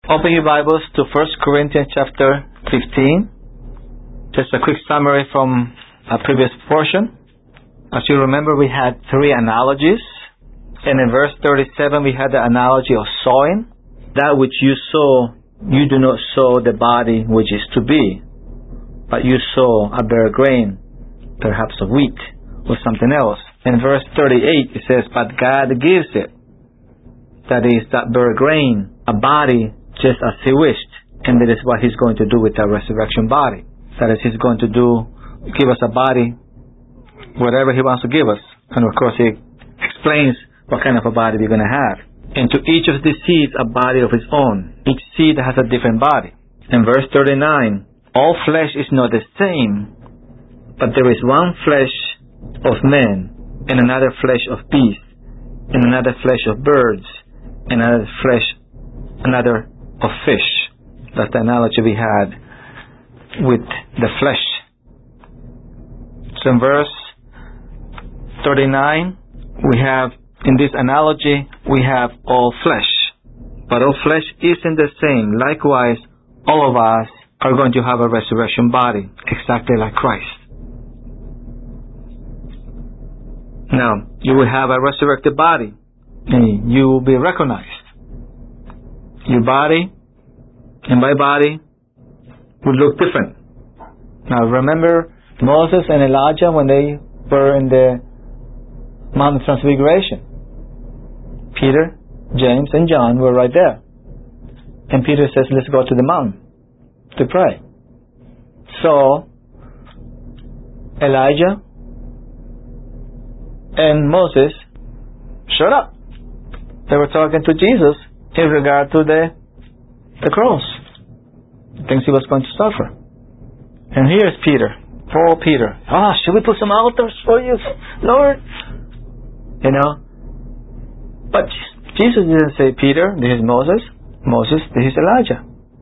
Open your Bibles to 1 Corinthians chapter 15. Just a quick summary from a previous portion. As you remember, we had three analogies. And in verse 37, we had the analogy of sowing. That which you sow, you do not sow the body which is to be, but you sow a bare grain, perhaps of wheat or something else. In verse 38, it says, but God gives it. That is, that bare grain, a body just as He wished. And that is what He's going to do with our resurrection body. That is, He's going to give us a body, whatever He wants to give us. And of course, He explains what kind of a body we're going to have. And to each of these seeds, a body of its own. Each seed has a different body. In verse 39, all flesh is not the same, but there is one flesh of men, and another flesh of beasts, and another flesh of birds, and another of fish. That's the analogy we had with the flesh. So in verse 39, we have, in this analogy, we have all flesh. But all flesh isn't the same. Likewise, all of us are going to have a resurrection body, exactly like Christ. Now, you will have a resurrected body, and you will be recognized. Your body and my body would look different. Now, remember Moses and Elijah when they were in the Mount of Transfiguration? Peter, James, and John were right there. And Peter says, let's go to the mountain to pray. So, Elijah and Moses showed up. They were talking to Jesus in regard to the cross, the things He was going to suffer. And here's Peter, poor Peter. Should we put some altars for you, Lord? You know? But Jesus didn't say, Peter, this is Moses. Moses, this is Elijah.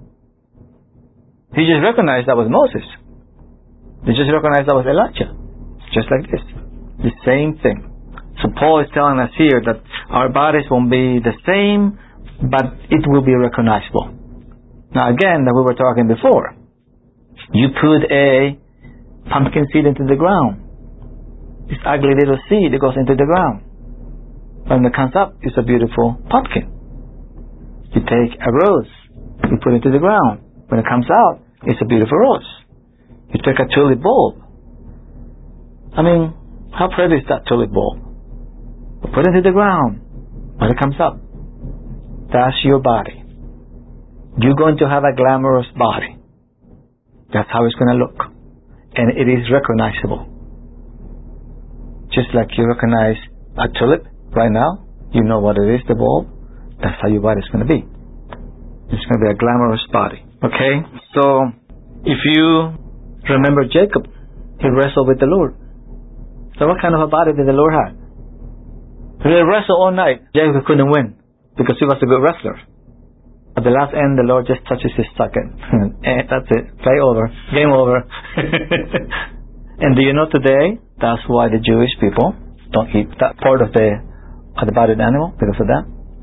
He just recognized that was Moses. He just recognized that was Elijah. Just like this. The same thing. So Paul is telling us here that our bodies won't be the same, but it will be recognizable. Now again, that we were talking before. You put a pumpkin seed into the ground. This ugly little seed that goes into the ground. When it comes up, it's a beautiful pumpkin. You take a rose, you put it into the ground. When it comes out, it's a beautiful rose. You take a tulip bulb. I mean, how pretty is that tulip bulb? You put it into the ground. When it comes up, that's your body. You're going to have a glamorous body. That's how it's going to look. And it is recognizable. Just like you recognize a tulip right now, you know what it is, the bulb. That's how your body's going to be. It's going to be a glamorous body. Okay? So, if you remember Jacob, he wrestled with the Lord. So what kind of a body did the Lord have? He wrestled all night. Jacob couldn't win because he was a good wrestler. At the last end, the Lord just touches his socket. And that's it. Play over. Game over. And do you know today, that's why the Jewish people don't eat that part of the bodied animal, because of that.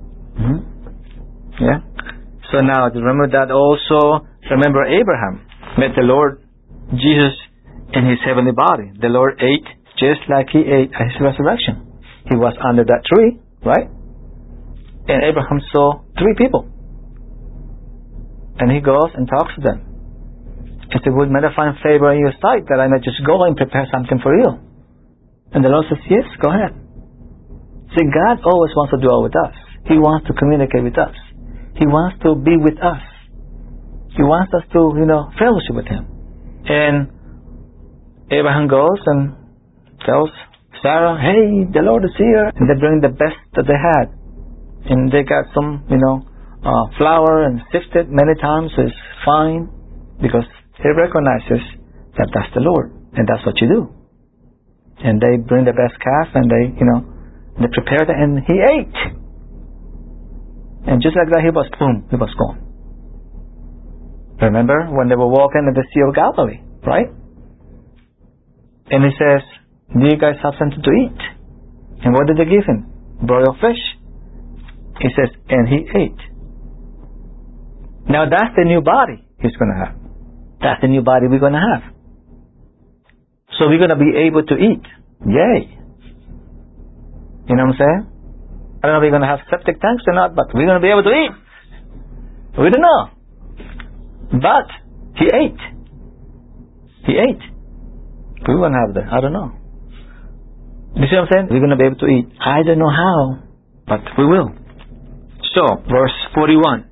Yeah. So now, remember that also, remember Abraham met the Lord Jesus in His heavenly body. The Lord ate just like He ate at His resurrection. He was under that tree, right? And Abraham saw three people. And he goes and talks to them. He said, would I find favor in your sight that I may just go and prepare something for you? And the Lord says, yes, go ahead. See, God always wants to dwell with us. He wants to communicate with us. He wants to be with us. He wants us to, fellowship with Him. And Abraham goes and tells Sarah, hey, the Lord is here. And they bring the best that they had. And they got some, flour and sifted many times. It's fine because He recognizes that that's the Lord. And that's what you do. And they bring the best calf and they prepared it and He ate. And just like that, he was gone. Remember when they were walking in the Sea of Galilee, right? And He says, do you guys have something to eat? And what did they give Him? Broiled fish. He says, and He ate. Now that's the new body He's going to have. That's the new body we're going to have. So we're going to be able to eat. Yay. You know what I'm saying? I don't know if we're going to have septic tanks or not, but we're going to be able to eat. We don't know. But He ate. He ate. We won't have that. I don't know. You see what I'm saying? We're going to be able to eat. I don't know how, but we will. So, verse 41.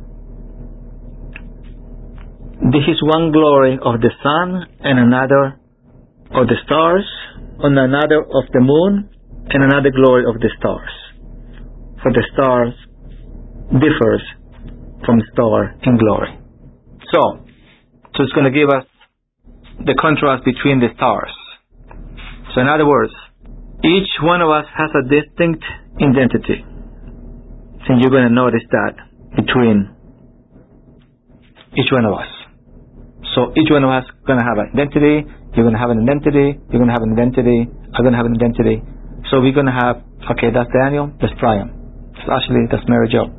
This is one glory of the sun, and another of the stars, and another of the moon, and another glory of the stars. For the stars differs from star in glory. So it's going to give us the contrast between the stars. So in other words, each one of us has a distinct identity. And you're going to notice that between each one of us. So each one of us is going to have an identity. You're going to have an identity. You're going to have an identity. I'm going to have an identity. So we're going to have, okay, that's Daniel, that's Brian. Actually, that's Mary Jo.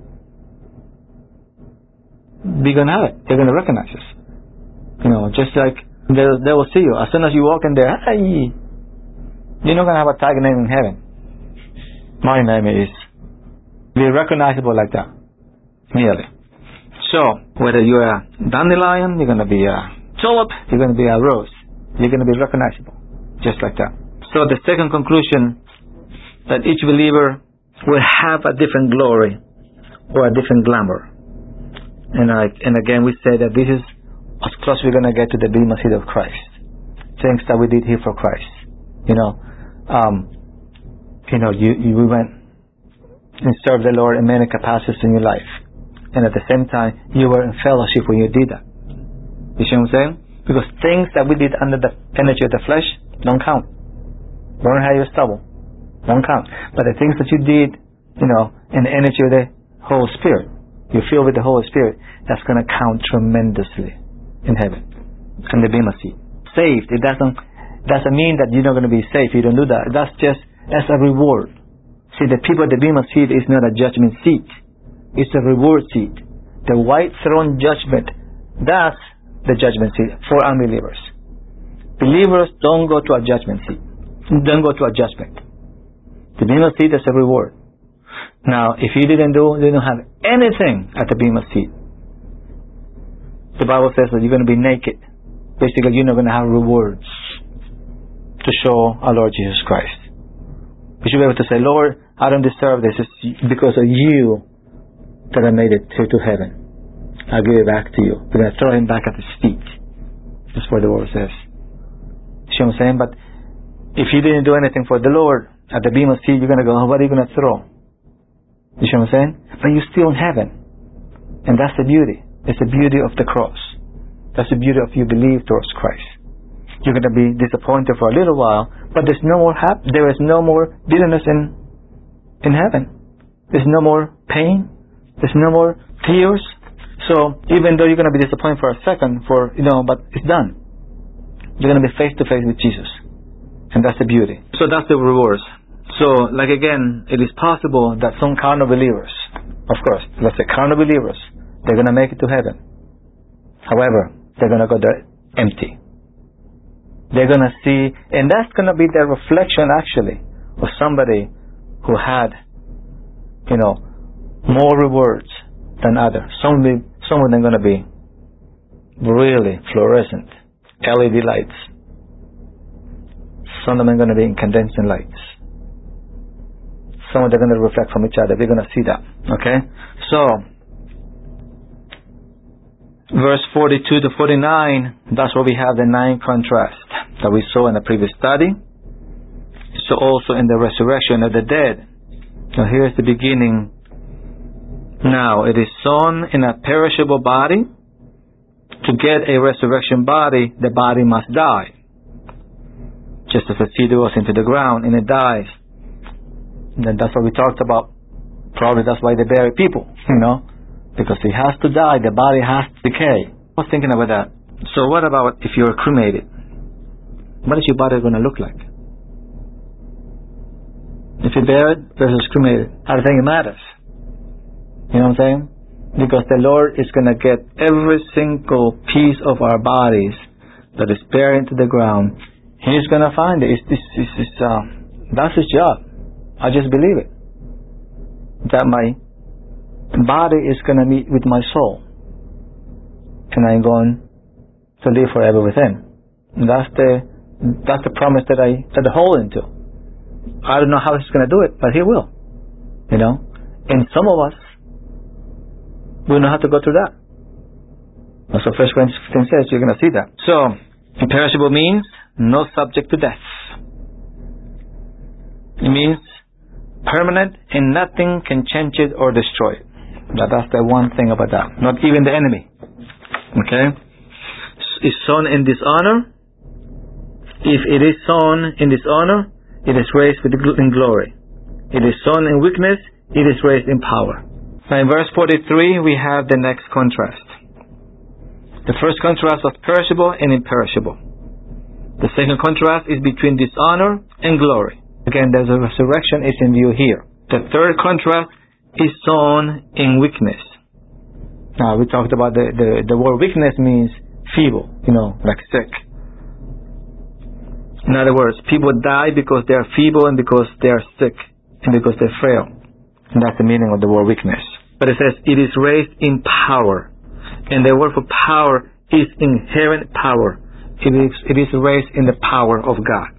We're going to have it. They're going to recognize us. You know, just like they will see you. As soon as you walk in there, hey, you're not going to have a tag name in heaven. My name is. Be recognizable like that. Merely. So, whether you're a dandelion, you're going to be a tulip, you're going to be a rose. You're going to be recognizable. Just like that. So the second conclusion, that each believer will have a different glory or a different glamour. And again, we say that this is as close we're going to get to the bema seat of Christ. Things that we did here for Christ. You know, we went and served the Lord in many capacities in your life. And at the same time, you were in fellowship when you did that. You see what I'm saying? Because things that we did under the energy of the flesh don't count. Burn hair, your stubble. Don't count. But the things that you did, in the energy of the Holy Spirit, you feel with the Holy Spirit, that's going to count tremendously in heaven. And the bema seat. Saved, it doesn't mean that you're not going to be saved. You don't do that. That's a reward. See, the people at the bema seat is not a judgment seat. It's a reward seat. The white throne judgment, that's the judgment seat for unbelievers. Believers don't go to a judgment seat. Don't go to a judgment. The bema seat is a reward. Now, if you didn't have anything at the bema seat, the Bible says that you're going to be naked. Basically, you're not going to have rewards to show our Lord Jesus Christ. You should be able to say, Lord, I don't deserve this. It's because of you that I made it to heaven. I'll give it back to you. We're going to throw him back at his feet. That's what the word says. See what I'm saying? But if you didn't do anything for the Lord at the bema seat, you're going to go, what are you going to throw? You see what I'm saying? But you're still in heaven. And that's the beauty. It's the beauty of the cross. That's the beauty of you believe towards Christ. You're going to be disappointed for a little while, but there is no more bitterness in heaven. There's no more pain. There's no more tears. So even though you're going to be disappointed for a second, but it's done. You're going to be face to face with Jesus. And that's the beauty. So that's the rewards. So, like again, it is possible that some carnal believers, of course, let's say carnal believers, they're going to make it to heaven. However, they're going to go there empty. They're going to see, and that's going to be the reflection actually of somebody who had, more rewards than others. Some of them are going to be really fluorescent LED lights. Some of them are going to be incandescent lights. Some of them are going to reflect from each other. We're going to see that. Okay? So, verse 42 to 49, that's where we have the 9 contrasts that we saw in the previous study. So also in the resurrection of the dead. Now here's the beginning. Now it is sown in a perishable body. To get a resurrection body, the body must die. Just as a seed goes into the ground and it dies. And then that's what we talked about. Probably that's why they bury people, because it has to die, the body has to decay. I was thinking about that. So what about if you're cremated? What is your body going to look like? If you're buried versus cremated, I don't think it matters. You know what I'm saying? Because the Lord is going to get every single piece of our bodies that is buried into the ground. He's going to find it. That's His job. I just believe it. That my body is going to meet with my soul. And I'm going to live forever with Him. And that's the promise that I hold into. I don't know how He's going to do it, but He will. You know? And some of us, we don't have to go through that. So 1 Corinthians 15 says you're going to see that. So, imperishable means not subject to death. It means permanent and nothing can change it or destroy it. That's the one thing about that. Not even the enemy. Okay? Is sown in dishonor. If it is sown in dishonor, it is raised in glory. It is sown in weakness, it is raised in power. Now in verse 43 we have the next contrast. The first contrast was perishable and imperishable. The second contrast is between dishonor and glory. Again, there's a resurrection is in view here. The third contrast is sown in weakness. Now we talked about the word weakness means feeble, like sick. In other words, people die because they are feeble and because they are sick and because they're frail. And that's the meaning of the word weakness. But it says it is raised in power. And the word for power is inherent power. It is raised in the power of God.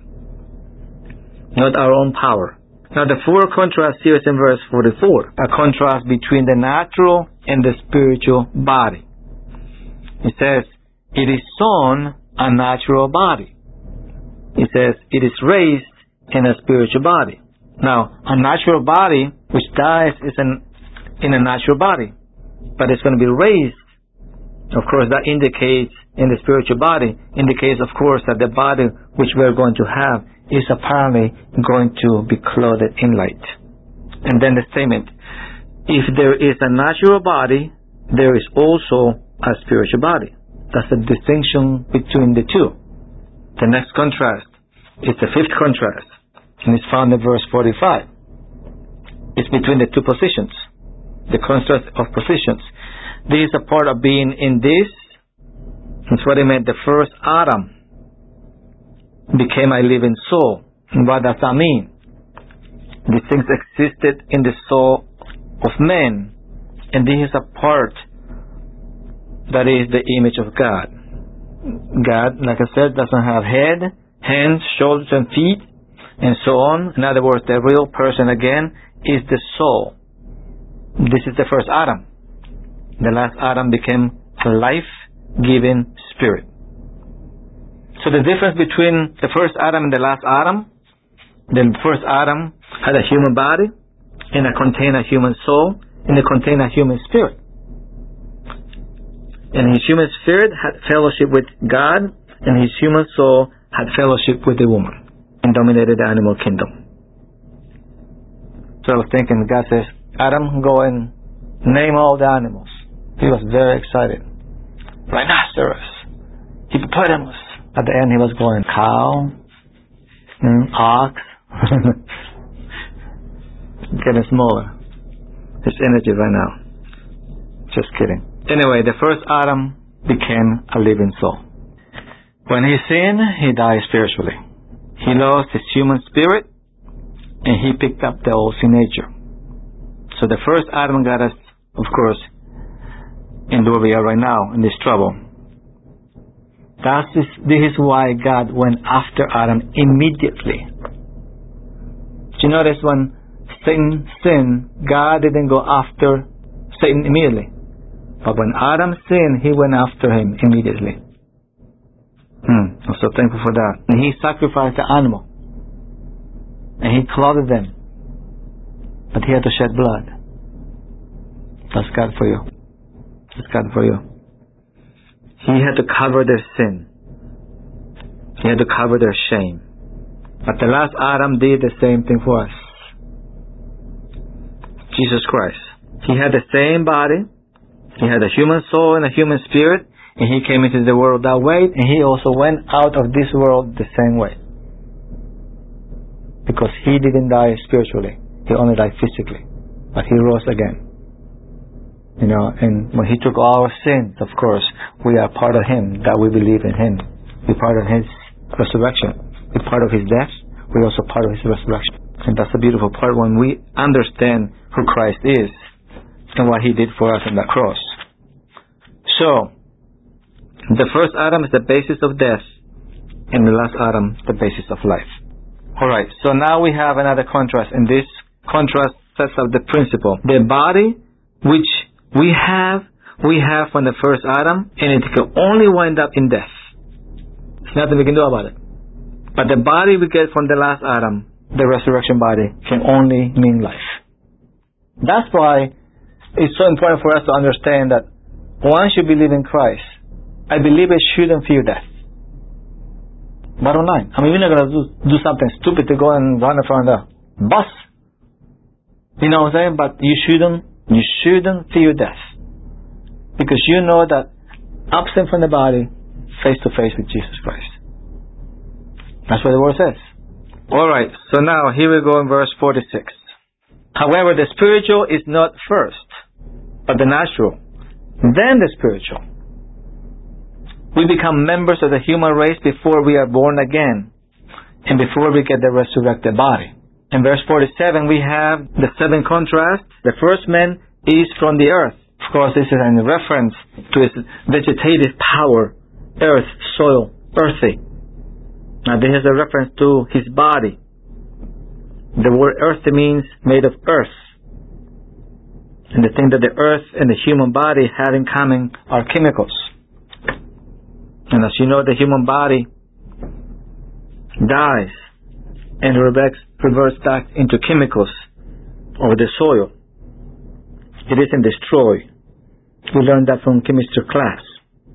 Not our own power. Now the fourth contrast here is in verse 44. A contrast between the natural and the spiritual body. It says, it is sown a natural body. It says, it is raised in a spiritual body. Now, a natural body which dies is in a natural body, but it's going to be raised. Of course, that indicates in the spiritual body, indicates of course that the body which we're going to have is apparently going to be clothed in light. And then the statement, if there is a natural body, there is also a spiritual body. That's the distinction between the two. The next contrast is the fifth contrast, and it's found in verse 45. It's between the two positions. The contrast of positions. This is a part of being in this. That's what it meant. The first Adam became a living soul. And what does that mean? These things existed in the soul of man. And this is a part that is the image of God. God, like I said, doesn't have head, hands, shoulders, and feet, and so on. In other words, the real person again is the soul. This is the first Adam. The last Adam became a life-giving spirit. So the difference between the first Adam and the last Adam, the first Adam had a human body, and it contained a human soul, and it contained a human spirit. And his human spirit had fellowship with God, and his human soul had fellowship with the woman, and dominated the animal kingdom. So I was thinking, God says, Adam, go and name all the animals. He was very excited. Rhinoceros, hippopotamus. At the end he was going, cow, ox. Getting smaller. His energy right now. Just kidding. Anyway, the first Adam became a living soul. When he sinned, he died spiritually. He lost his human spirit, and he picked up the old sin nature. So the first Adam got us, of course, in where we are right now, in this trouble. This is why God went after Adam immediately. Did you notice when Satan sinned, God didn't go after Satan immediately. But when Adam sinned, he went after him immediately. I'm so thankful for that. And he sacrificed the animal. And he clothed them. But he had to shed blood. That's God for you. That's God for you. He had to cover their sin. He had to cover their shame. But the last Adam did the same thing for us. Jesus Christ. He had the same body. He had a human soul and a human spirit. And he came into the world that way. And he also went out of this world the same way. Because he didn't die spiritually. He only died physically. But he rose again. And when He took all our sins, of course, we are part of Him, that we believe in Him. We're part of His resurrection. We're part of His death. We're also part of His resurrection. And that's the beautiful part when we understand who Christ is and what He did for us on the cross. So, the first Adam is the basis of death, and the last Adam, the basis of life. Alright, so now we have another contrast, and this contrast sets up the principle. The body which we have from the first Adam, and it can only wind up in death. There's nothing we can do about it. But the body we get from the last Adam, the resurrection body, can only mean life. That's why it's so important for us to understand that once you believe in Christ, I believe it shouldn't fear death. Bottom line. We're not going to do something stupid to go and run in front of the bus. You know what I'm saying? But you shouldn't fear death. Because you know that absent from the body, face to face with Jesus Christ. That's what the word says. Alright, so now here we go in verse 46. However, the spiritual is not first, but the natural, then the spiritual. We become members of the human race before we are born again, and before we get the resurrected body. In verse 47 we have the seven contrasts. The first man is from the earth. Of course, this is in reference to his vegetative power, earth, soil, earthy. Now this is a reference to his body. The word earthy means made of earth. And the thing that the earth and the human body have in common are chemicals. And as you know, the human body dies and reverts back into chemicals of the soil. It isn't destroyed. We learned that from chemistry class.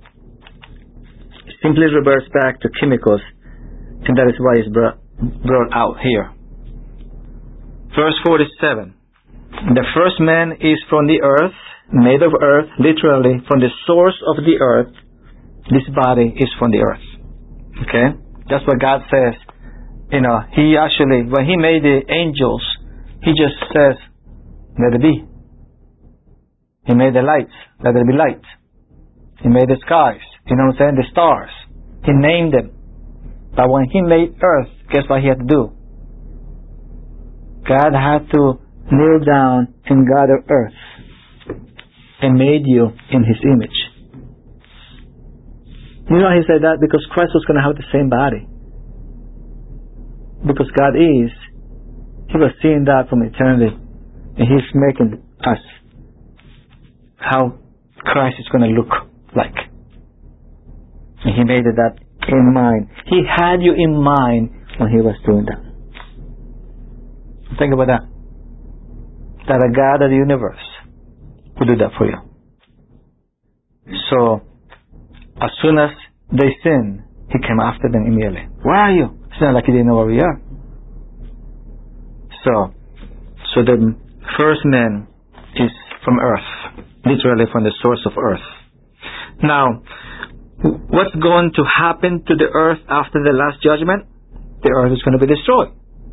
It simply reverts back to chemicals, and that is why it's brought out here. Verse 47. The first man is from the earth, made of earth, literally from the source of the earth. This body is from the earth. Okay? That's what God says. He actually, when He made the angels, He just says, let it be. He made the lights, let there be light. He made the skies, the stars. He named them. But when He made earth, guess what He had to do? God had to kneel down and gather earth and made you in His image. You know He said that? Because Christ was going to have the same body. Because God is. He was seeing that from eternity. And He's making us how Christ is going to look like. And He made that in mind. He had you in mind when He was doing that. Think about that. That a God of the universe will do that for you. So, as soon as they sinned, He came after them immediately. Where are you? It's not like He didn't know where we are. So the first man is from earth, literally from the source of earth. Now, what's going to happen to the earth after the last judgment? The earth is going to be destroyed.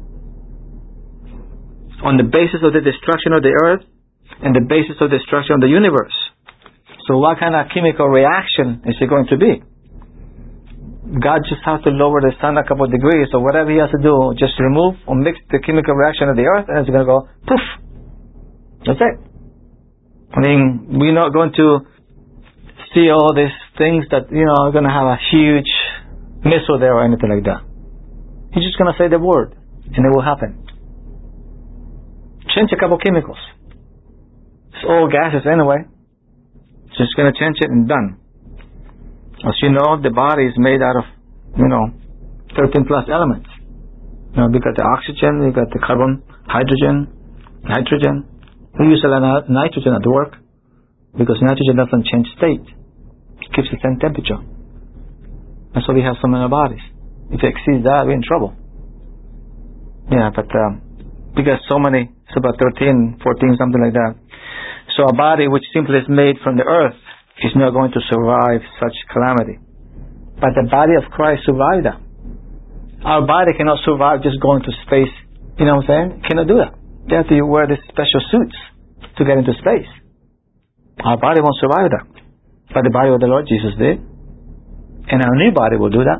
On the basis of the destruction of the earth and the basis of destruction of the universe. So what kind of chemical reaction is it going to be? God just has to lower the sun a couple of degrees, or whatever He has to do, just remove or mix the chemical reaction of the earth, and it's going to go poof. That's it. We're not going to see all these things that are going to have a huge missile there or anything like that. He's just going to say the word, and it will happen. Change a couple chemicals. It's all gases anyway. Just going to change it and done. As you know, the body is made out of, 13 plus elements. We got the oxygen, we got the carbon, hydrogen, nitrogen. We use a lot of nitrogen at work because nitrogen doesn't change state. It keeps the same temperature. That's why we have some in our bodies. If it exceeds that, we're in trouble. Yeah, but we got so many, it's about 13, 14, something like that. So a body which simply is made from the earth is not going to survive such calamity. But the body of Christ survived that. Our body cannot survive just going to space. You know what I'm saying? Cannot do that. They have to wear these special suits to get into space. Our body won't survive that. But the body of the Lord Jesus did. And our new body will do that.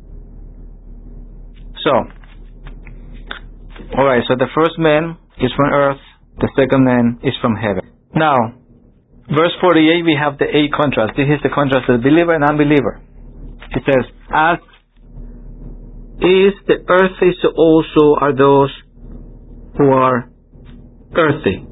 So, alright, so the first man is from earth, the second man is from heaven. Now, verse 48, we have the 8 contrasts. This is the contrast of the believer and unbeliever. It says, as is the earthy, so also are those who are earthy.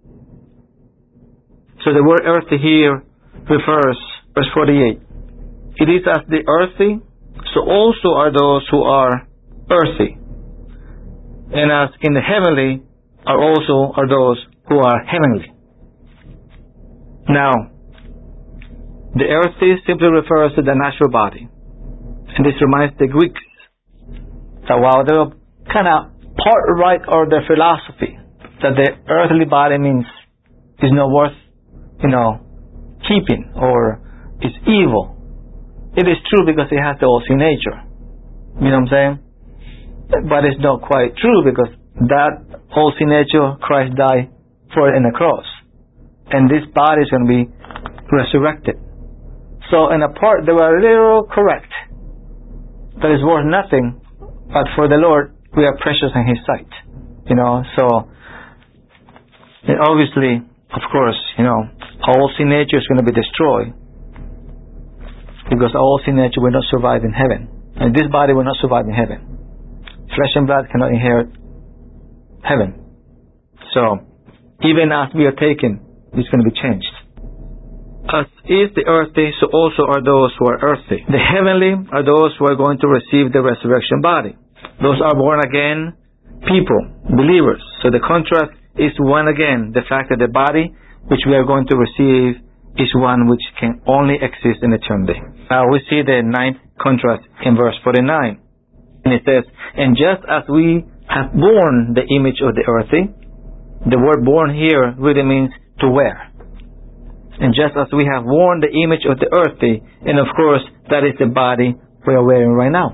So the word earthy here refers, verse 48, it is as the earthy, so also are those who are earthy. And as in the heavenly, are those who are heavenly. Now, the earthy simply refers to the natural body. And this reminds the Greeks that while they were kind of part right of their philosophy, that the earthly body is not worth, keeping, or is evil. It is true because it has the all-seeing nature. You know what I'm saying? But it's not quite true because that all-seeing nature, Christ died for it in the cross. And this body is going to be resurrected. So in a part, they were a little correct. That is worth nothing, but for the Lord, we are precious in His sight. So obviously, of course, our all-seeing nature is going to be destroyed because our all-seeing nature will not survive in heaven. And this body will not survive in heaven. Flesh and blood cannot inherit heaven. So, even as we are taken, it's going to be changed. As is the earthy, so also are those who are earthy. The heavenly are those who are going to receive the resurrection body. Those are born again people, believers. So the contrast is one again, the fact that the body which we are going to receive is one which can only exist in eternity. Now we see the 9th contrast in verse 49. And it says, and just as we have borne the image of the earthy, the word born here really means to wear. And just as we have worn the image of the earthy, and of course, that is the body we are wearing right now.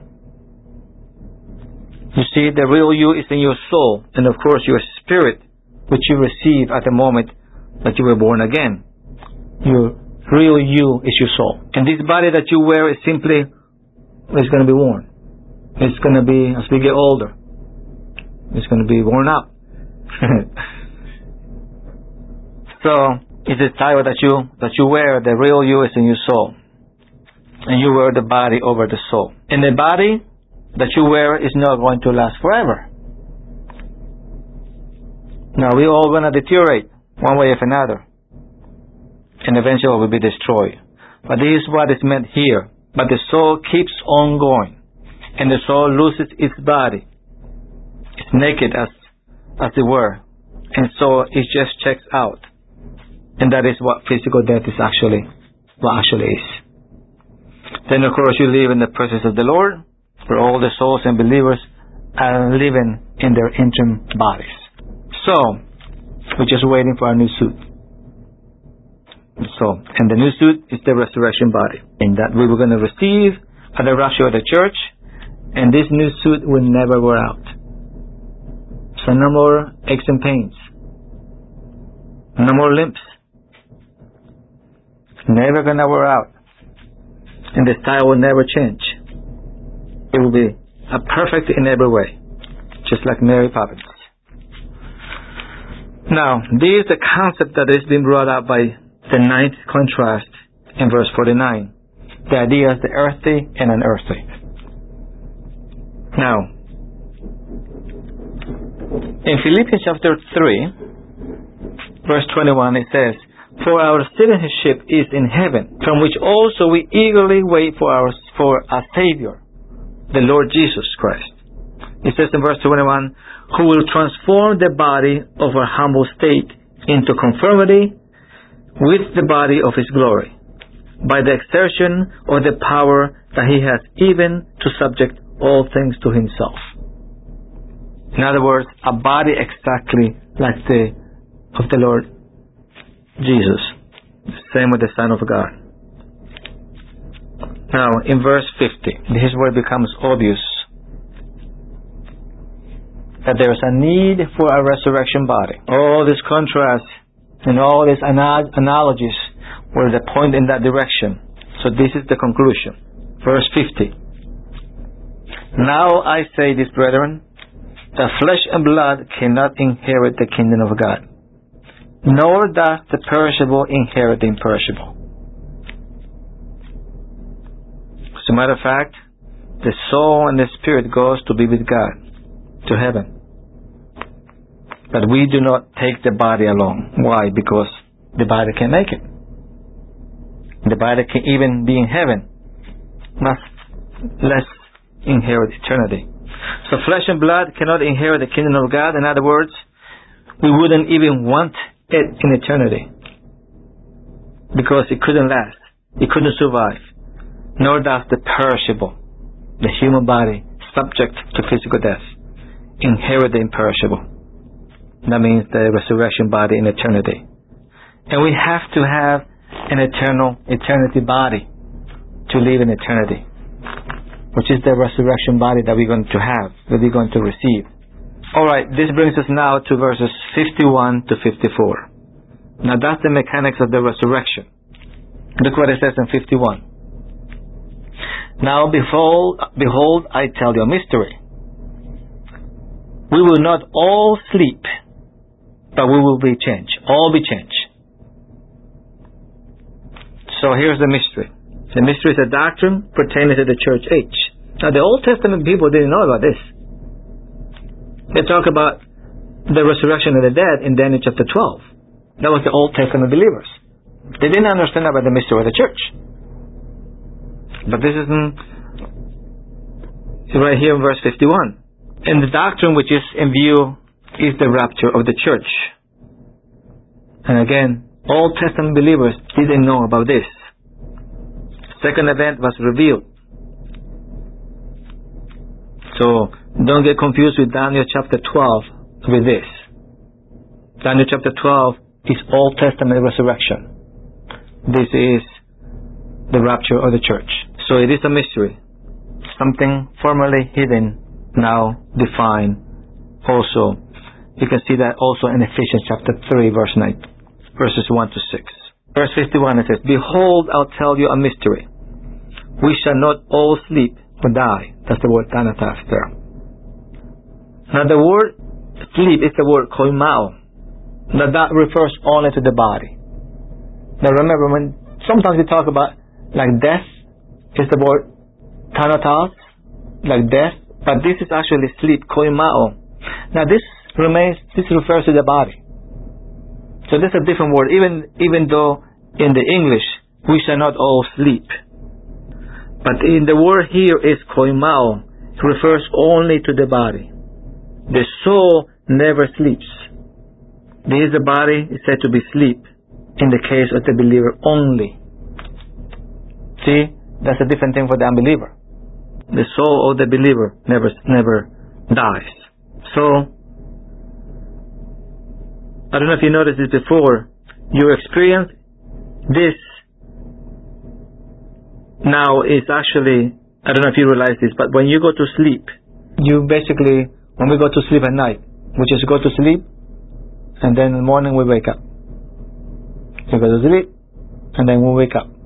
You see, the real you is in your soul, and of course your spirit, which you receive at the moment that you were born again. Your real you is your soul. And this body that you wear is simply, it's going to be worn. It's going to be, as we get older, it's going to be worn out. So, it's a title that you wear. The real you is in your soul. And you wear the body over the soul. And the body that you wear is not going to last forever. Now, we're all going to deteriorate one way or another. And eventually will be destroyed. But this is what is meant here. But the soul keeps on going. And the soul loses its body. It's naked as it were. And so it just checks out. And that is what physical death is actually is. Then of course you live in the presence of the Lord, where all the souls and believers are living in their interim bodies. So, we're just waiting for our new suit. And the new suit is the resurrection body. And that we were going to receive at the rapture of the church. And this new suit will never wear out. So no more aches and pains. No more limps. Never gonna wear out. And the style will never change. It will be perfect in every way. Just like Mary Poppins. Now, this is the concept that is being brought out by the 9th contrast in verse 49. The idea is the earthy and unearthly. Now, in Philippians chapter 3, verse 21, it says, for our citizenship is in heaven, from which also we eagerly wait for a Savior, the Lord Jesus Christ. It says in verse 21, who will transform the body of our humble state into conformity with the body of His glory, by the exertion of the power that He has even to subject all things to Himself. In other words, a body exactly like of the Lord Jesus. Same with the Son of God. Now, in verse 50, this is where it becomes obvious that there is a need for a resurrection body. All this contrast And all these analogies were the point in that direction. So this is the conclusion. Verse 50. Now I say this, brethren, that flesh and blood cannot inherit the kingdom of God, nor does the perishable inherit the imperishable. As a matter of fact, the soul and the spirit goes to be with God, to heaven. But we do not take the body along. Why? Because the body can't make it. The body can even be in heaven, much less inherit eternity. So flesh and blood cannot inherit the kingdom of God. In other words, we wouldn't even want it in eternity, because it couldn't last, it couldn't survive. Nor does the perishable, the human body subject to physical death, inherit the imperishable. That means the resurrection body in eternity. And we have to have an eternity body to live in eternity, which is the resurrection body that we're going to have, that we're going to receive. Alright, this brings us now to verses 51 to 54. Now that's the mechanics of the resurrection. Look what it says in 51. Now behold, I tell you a mystery. We will not all sleep, but we will be changed. All be changed. So here's the mystery. The mystery is a doctrine pertaining to the church age. Now the Old Testament people didn't know about this. They talk about the resurrection of the dead in Daniel chapter 12. That was the Old Testament believers. They didn't understand about the mystery of the church. But this isn't right here in verse 51. And the doctrine which is in view is the rapture of the church. And again, Old Testament believers didn't know about this. Second event was revealed. So don't get confused with Daniel chapter 12 with this. Daniel chapter 12 is Old Testament resurrection. This is the rapture of the church. So it is a mystery. Something formerly hidden, now defined. Also, you can see that also in Ephesians chapter 3 verses 1 to 6. Verse 51 it says, Behold, I'll tell you a mystery. We shall not all sleep or die. That's the word thanatos there. Now the word sleep is the word koimao. Now that refers only to the body. Now remember, when sometimes we talk about like death, is the word thanatos, like death, but this is actually sleep, koimao. Now this refers to the body. So this is a different word, even though in the English we shall not all sleep. But in the word here is koimao, it refers only to the body. The soul never sleeps. This is the body is said to be asleep in the case of the believer only. See, that's a different thing for the unbeliever. The soul of the believer never dies. So, I don't know if you noticed this before. Your experience, this now is actually, I don't know if you realize this, but when you go to sleep, you basically, when we go to sleep at night, we just go to sleep, and then in the morning we wake up. We go to sleep, and then we wake up.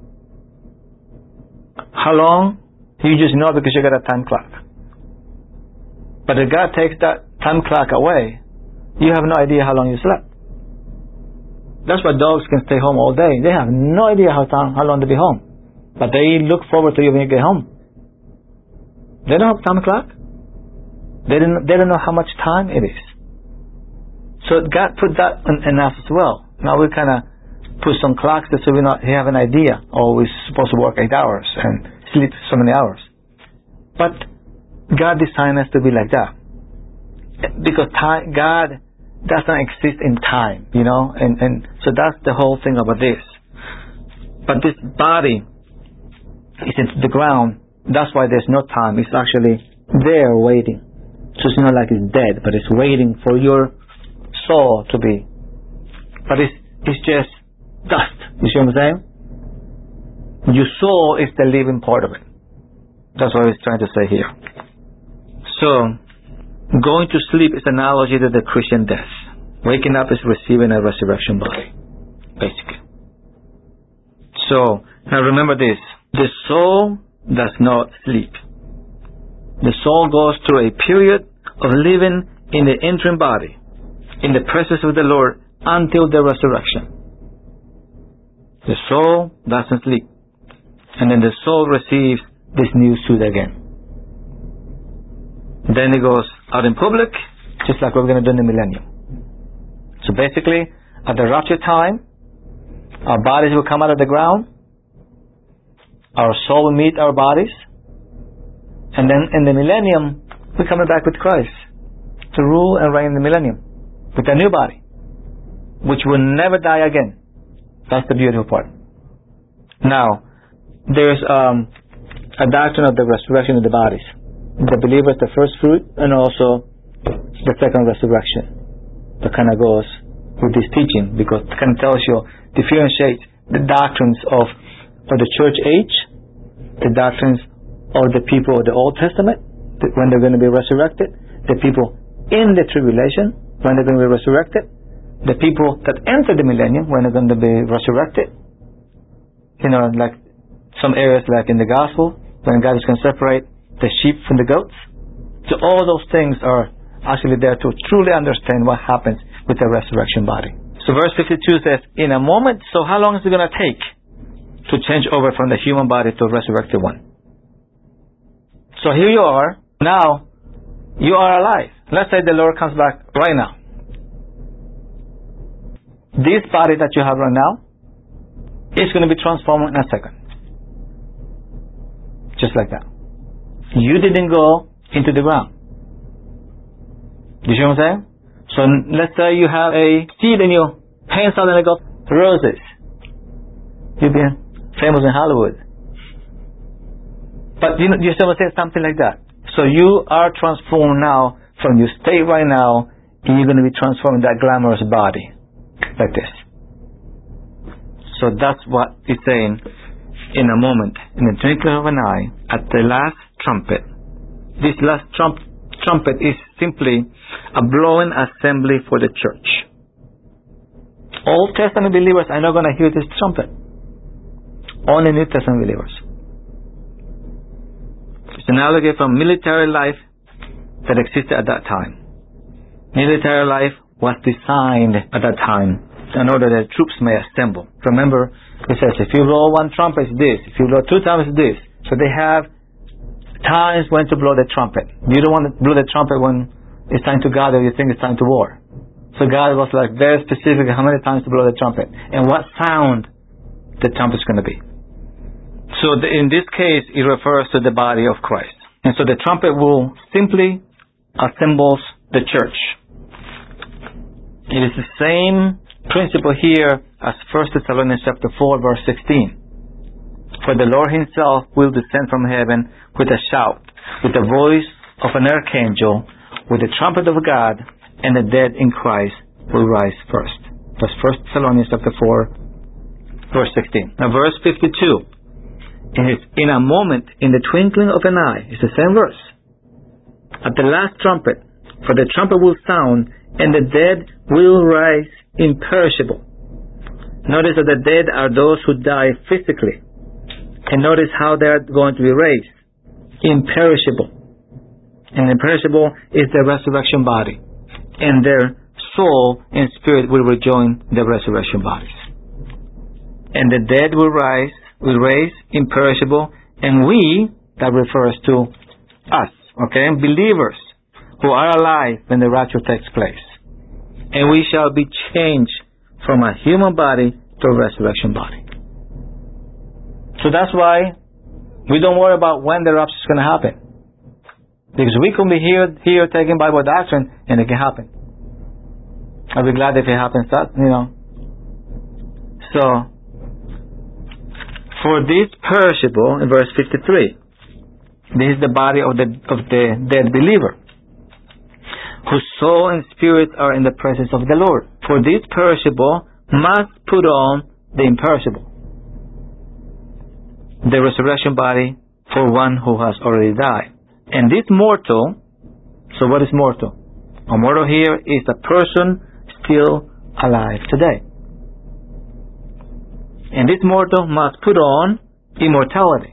How long? You just know because you got a time clock. But if God takes that time clock away, you have no idea how long you slept. That's why dogs can stay home all day. They have no idea how long they'll be home. But they look forward to you when you get home. They don't have time clock. They don't know how much time it is. So God put that in us as well. Now we kind of put some clocks so we have an idea. Oh, we're supposed to work 8 hours and sleep so many hours. But God designed us to be like that. Because God doesn't exist in time, and so that's the whole thing about this. But this body is into the ground. That's why there's no time. It's actually there waiting. So it's not like it's dead, but it's waiting for your soul to be. But it's just dust. You see what I'm saying? Your soul is the living part of it. That's what he's trying to say here. So, going to sleep is an analogy to the Christian death. Waking up is receiving a resurrection body, basically. So, now remember this. The soul does not sleep. The soul goes through a period of living in the interim body, in the presence of the Lord, until the resurrection. The soul doesn't sleep. And then the soul receives this new suit again. Then it goes out in public, just like we're going to do in the millennium. So basically, at the rapture time, our bodies will come out of the ground, our soul will meet our bodies, and then in the millennium, we're coming back with Christ to rule and reign in the millennium with a new body, which will never die again. That's the beautiful part. Now, there's a doctrine of the resurrection of the bodies. The believer is the first fruit, and also the second resurrection. That kind of goes with this teaching, because it kind of tells you, differentiates the doctrines of the church age, the doctrines of the people of the Old Testament, when they're going to be resurrected, the people in the tribulation, when they're going to be resurrected, the people that enter the millennium, when they're going to be resurrected. You know, like some areas like in the gospel, when God is going to separate the sheep from the goats. So all those things are actually there to truly understand what happens with the resurrection body. So verse 52 says, in a moment, so how long is it going to take to change over from the human body to a resurrected one? So here you are, now you are alive. Let's say the Lord comes back right now. This body that you have right now is going to be transformed in a second. Just like that. You didn't go into the ground. You see what I'm saying? So let's say you have a seed and you hands out and it goes roses. You've been famous in Hollywood. But you see what I'm saying? Something like that. So you are transformed now from your state right now, and you're going to be transformed in that glamorous body. Like this. So that's what it's saying. In a moment, in the twinkling of an eye, at the last trumpet. This last trumpet is simply a blowing assembly for the church. Old Testament believers are not going to hear this trumpet. Only New Testament believers. It's an analogy from military life that existed at that time. Military life was designed at that time in order that troops may assemble. Remember, it says if you blow one trumpet, it's this. If you blow two times, it's this. So they have times when to blow the trumpet. You don't want to blow the trumpet when it's time to gather, you think it's time to war. So God was like very specific how many times to blow the trumpet and what sound the trumpet is going to be. So in this case, it refers to the body of Christ. And so the trumpet will simply assemble the church. It is the same principle here as 1 Thessalonians chapter 4 verse 16. For the Lord himself will descend from heaven with a shout, with the voice of an archangel, with the trumpet of God, and the dead in Christ will rise first. That's 1 Thessalonians chapter 4 verse 16. Now verse 52. In a moment, in the twinkling of an eye, it's the same verse. At the last trumpet, for the trumpet will sound, and the dead will rise imperishable. Notice that the dead are those who die physically. And notice how they are going to be raised. Imperishable. And imperishable is the resurrection body. And their soul and spirit will rejoin the resurrection bodies. And the dead will rise, will raise imperishable, and we, that refers to us, okay, believers who are alive when the rapture takes place. And we shall be changed from a human body to a resurrection body. So that's why we don't worry about when the rapture is going to happen. Because we can be here taking Bible doctrine, and it can happen. I'll be glad if it happens, So, for this perishable, in verse 53, this is the body of the dead believer, whose soul and spirit are in the presence of the Lord. For this perishable must put on the imperishable, the resurrection body for one who has already died. And this mortal, so what is mortal? A mortal here is a person still alive today. And this mortal must put on immortality.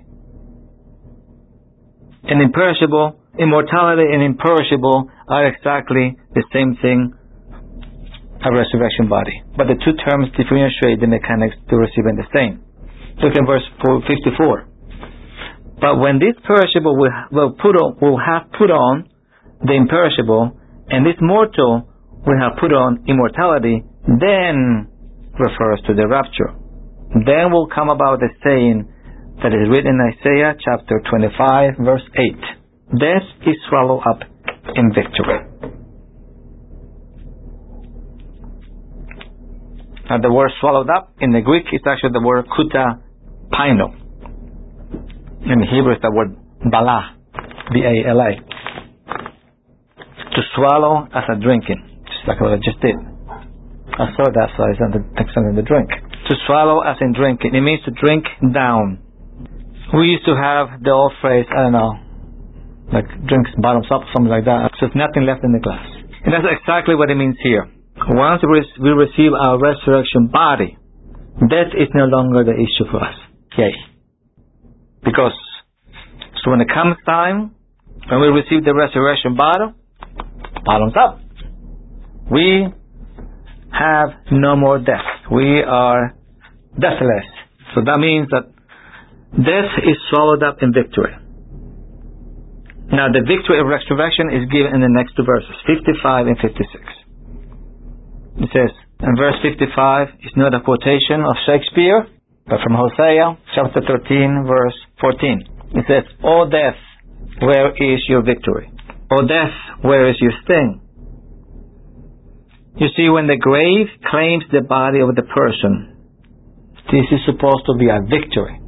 And imperishable, immortality and imperishable are exactly the same thing, a resurrection body. But the two terms differentiate the mechanics to receiving the same. Look at verse 54. But when this perishable will have put on the imperishable, and this mortal will have put on immortality, then refers to the rapture. Then will come about the saying that is written in Isaiah chapter 25 verse 8. Death is swallowed up in victory. Now the word swallowed up in the Greek is actually the word kuta paino. In Hebrew it's the word bala, B-A-L-A. To swallow as a drinking, just like what I just did. I saw that, so it's under the drink. To swallow as in drinking. It means to drink down. We used to have the old phrase, I don't know, like drinks bottoms up, something like that. So there's nothing left in the glass. And that's exactly what it means here. Once we receive our resurrection body, death is no longer the issue for us. Yay. Because, so when it comes time, when we receive the resurrection body, bottoms up, we have no more death. We are deathless. So that means that death is swallowed up in victory. Now the victory of resurrection is given in the next two verses, 55 and 56. It says, in verse 55, it's not a quotation of Shakespeare, but from Hosea chapter 13 verse 14. It says, O death, where is your victory? O death, where is your sting? You see, when the grave claims the body of the person, this is supposed to be a victory.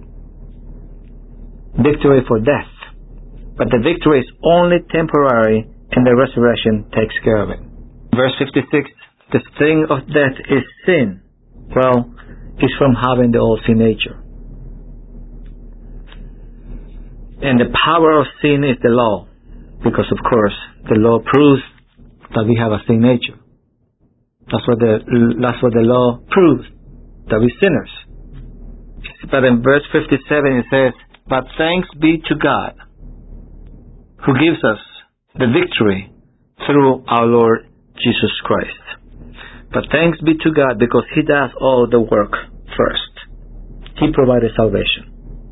Victory for death. But the victory is only temporary, and the resurrection takes care of it. Verse 56, the sting of death is sin. Well, it's from having the old sin nature. And the power of sin is the law. Because, of course, the law proves that we have a sin nature. That's what the law proves, that we're sinners. But in verse 57 it says, but thanks be to God, who gives us the victory through our Lord Jesus Christ. But thanks be to God because He does all the work first. He provided salvation.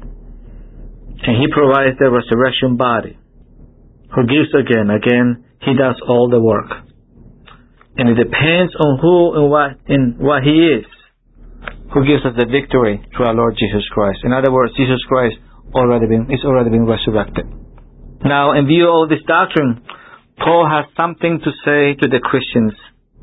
And He provides the resurrection body. Who gives again, He does all the work. And it depends on who and what He is, who gives us the victory through our Lord Jesus Christ. In other words, Jesus Christ is already been resurrected. Now, in view of this doctrine, Paul has something to say to the Christians.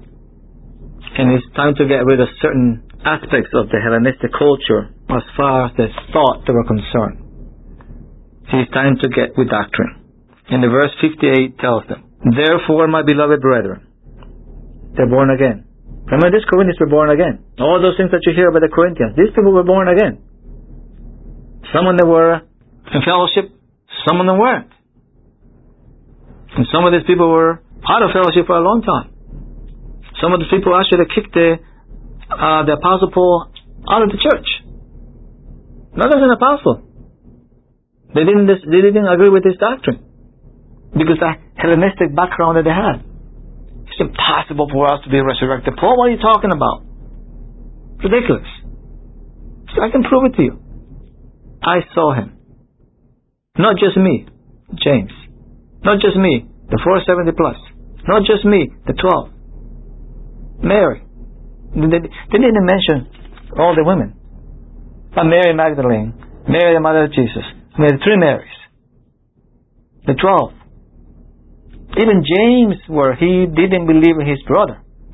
And it's time to get rid of certain aspects of the Hellenistic culture as far as the thought they were concerned. It's time to get with doctrine. And the verse 58 tells them, therefore, my beloved brethren, they're born again. Remember, these Corinthians were born again. All those things that you hear about the Corinthians, these people were born again. Some of them were in fellowship, some of them weren't. And some of these people were out of fellowship for a long time. Some of the people actually kicked the Apostle Paul out of the church. Not as an apostle. They didn't agree with his doctrine because the Hellenistic background that they had. It's impossible for us to be resurrected. Paul, what are you talking about? Ridiculous. So I can prove it to you. I saw him. Not just me, James. Not just me, the 470 plus. Not just me, the 12. Mary. They didn't mention all the women. But Mary Magdalene, Mary the mother of Jesus. The 3 Marys. The 12. Even James, where he didn't believe in his brother,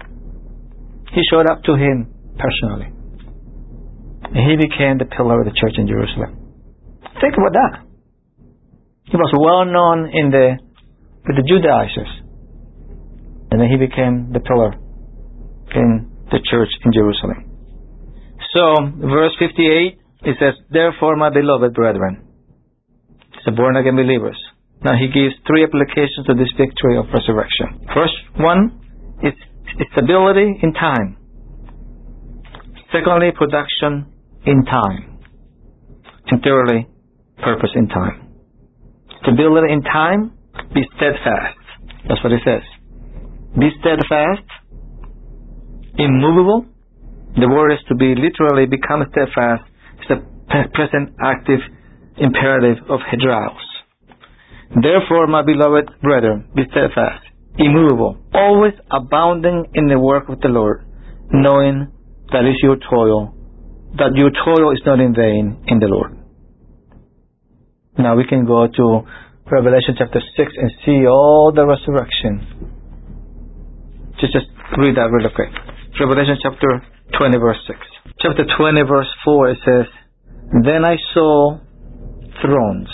he showed up to him personally. And he became the pillar of the church in Jerusalem. Think about that. He was well known with the Judaizers. And then he became the pillar in the church in Jerusalem. So, verse 58, it says, therefore, my beloved brethren, it's the born again believers. Now he gives 3 applications to this victory of resurrection. First one is stability in time. Secondly, production in time. And thirdly, purpose in time. Stability in time, be steadfast. That's what it says. Be steadfast, immovable. The word is to be literally become steadfast. It's the present active imperative of Hedraos. Therefore, my beloved brethren, be steadfast, immovable, always abounding in the work of the Lord, knowing that your toil is not in vain in the Lord. Now we can go to Revelation chapter 6 and see all the resurrection. Just read that really quick. Revelation chapter 20 verse 6. Chapter 20 verse 4 it says, Then I saw thrones,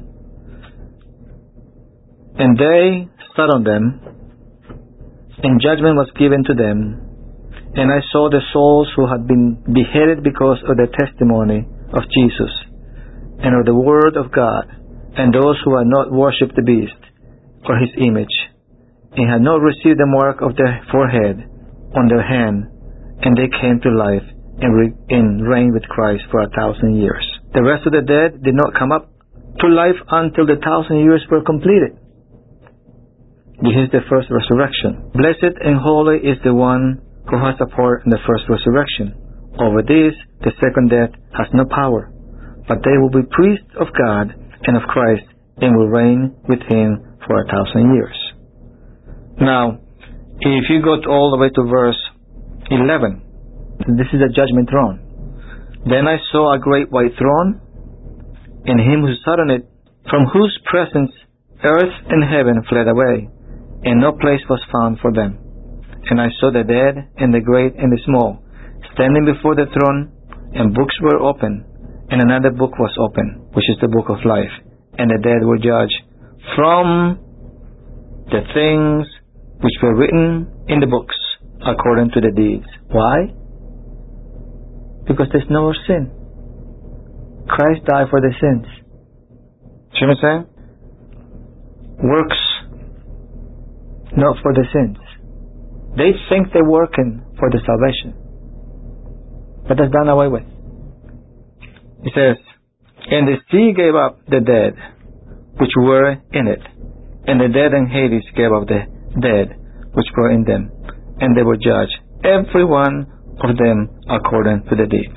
and they sat on them, and judgment was given to them. And I saw the souls who had been beheaded because of the testimony of Jesus and of the word of God, and those who had not worshipped the beast or his image, and had not received the mark of the forehead on their hand, and they came to life and reigned with Christ for 1,000 years. The rest of the dead did not come up to life until the 1,000 years were completed. This is the first resurrection. Blessed and holy is the one who has a part in the first resurrection. Over this, the second death has no power, but they will be priests of God and of Christ, and will reign with him for 1,000 years. Now, if you go all the way to verse 11, this is the judgment throne. Then I saw a great white throne, and him who sat on it, from whose presence earth and heaven fled away, and no place was found for them. And I saw the dead, and the great and the small, standing before the throne, and books were open, and another book was open, which is the book of life. And the dead were judged from the things which were written in the books, according to the deeds. Why? Because there's no more sin. Christ died for the sins. See what I'm saying? Works, not for the sins. They think they're working for the salvation, but that's done away with. It says, And the sea gave up the dead which were in it, and the dead in Hades gave up the dead which were in them, and they were judged, every one of them according to the deeds.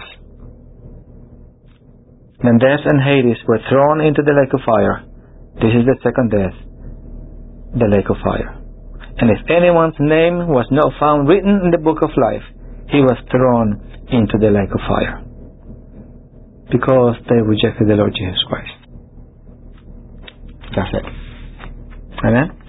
Then death and Hades were thrown into the lake of fire. This is the second death, the lake of fire. And if anyone's name was not found written in the book of life, he was thrown into the lake of fire, because they rejected the Lord Jesus Christ. That's it. Amen?